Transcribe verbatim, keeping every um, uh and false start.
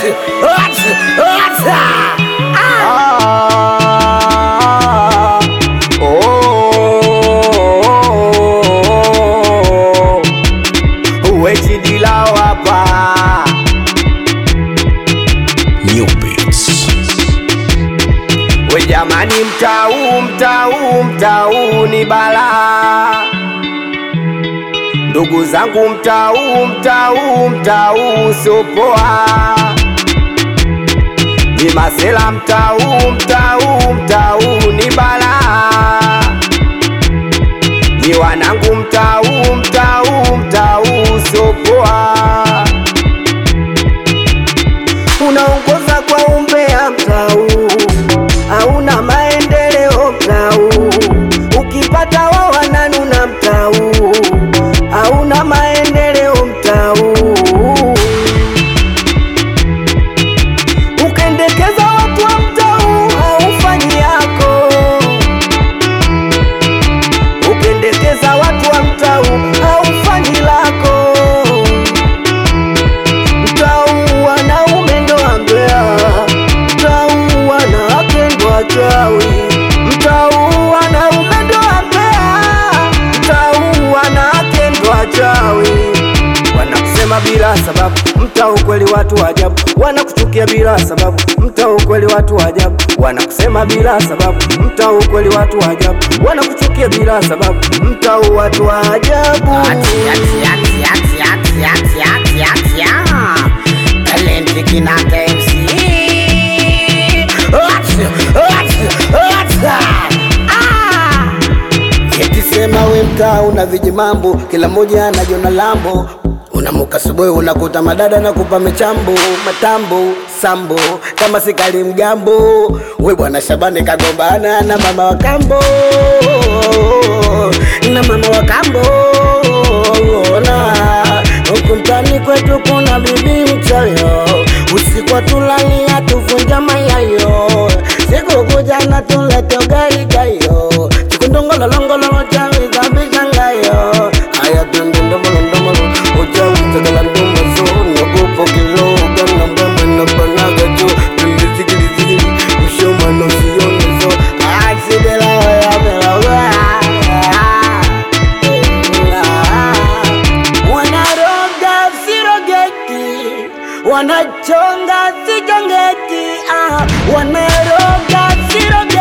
Jamani mtau mtau mtau ni bala, ndugu zangu mtau mtau mtau sio poa, ni masela mtau mtau mtau ni bala, ni wanangu mtau mtau mtau sio poa, unaongoza kwa umbea mtau, hauna maendeleo mtau, ukipata wao wananuna mtau, hauna maendeleo mtau, ukendekeza watu wa mtau haufanyi yako, ukendekeza watu wa mtau haufanyi lako, mtau wanaume ndo ambea, mtau wanawake ndo wachawi, mtau wanaume ndo ambea, mtau wanawake ndo wachawi, wanakusema bila sababu, mtau kweli watu wa ajabu, wanakuchukia bila sababu, mtau kweli watu wa ajabu, wanakusema bila sababu, mtau kweli watu wa ajabu, wanakuchukia bila sababu, mtau watu wa ajabu. Ati ati ati ati ati ati ati ati ya talenti kinaka M C. Yakisema we mtau na vijimambo, kila moja anajiona lambo, unamuka subuhi unakuta madada na kupa mechambo, matambo, sambo, kama sikali mgambo, we bwana Shabani kagombana na mama wa kambo, na mama wa kambo, na huku mtani kwetu kuna bibi mchayo, usiku tulali atuvunja mayayo, siku kuja na tulete ugali gayo, chikundongolo longolo chawi zabisha ngayo, aya tundi ndomolo ndomolo uchawi tagala ndomolo so, nagupo kiloga na mbamba na banaga jo, tundi zikili zikili ushoma no sione so, aksidela ya melawa, wanaroga sirogeki, wanachonga sijongeki, ah, wanaroga sirogeki.